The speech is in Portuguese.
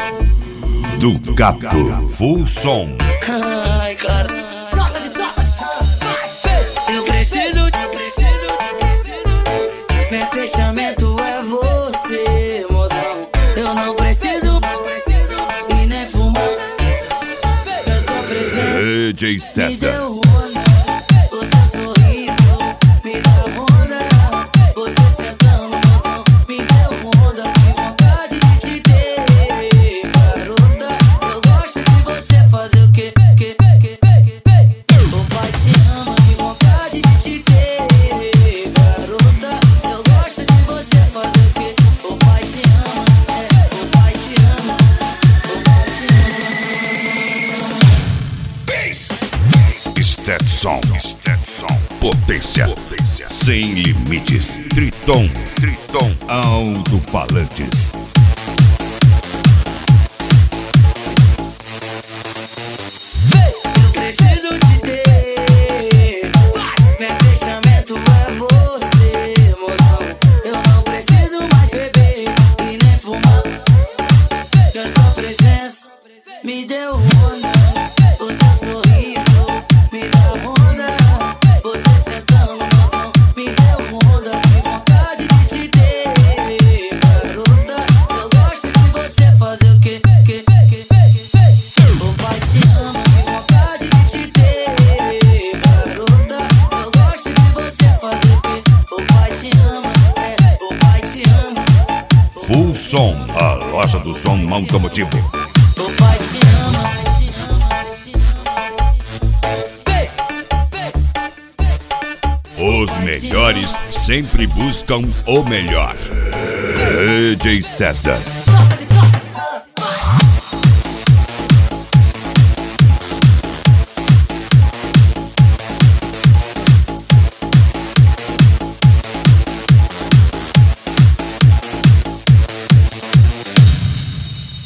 do Gato Full Som. Ai, cara. Eu preciso. Meu fechamento é você, mozão. Eu não preciso e nem fumar. Eu só preciso. DJ César. O seu sorriso me deu onda. Você sentando, mozão, me deu onda. Que vontade de te ter, garota. Eu gosto de você fazer o quê? O pai te ama, que vontade de te ter, garota. Eu gosto de você fazer o quê? O pai te ama, o pai te ama, o pai te ama. Stetson, potência, sem limites. Triton, alto-falantes. Eu preciso te ter. Meu fechamento é você, mozão. Eu não preciso mais beber e nem fumar. Que a sua presença me deu onda. O seu sorriso me deu onda. Você sentando, mozão, me deu onda. Que vontade de te ter, garota. Eu gosto de você fazer o quê? O pai te ama, que vontade de te ter, garota. Eu gosto de você fazer o quê? O pai te ama, o pai te ama. Full Som, a loja do som automotivo. O pai te ama. Os melhores sempre buscam o melhor. DJ César.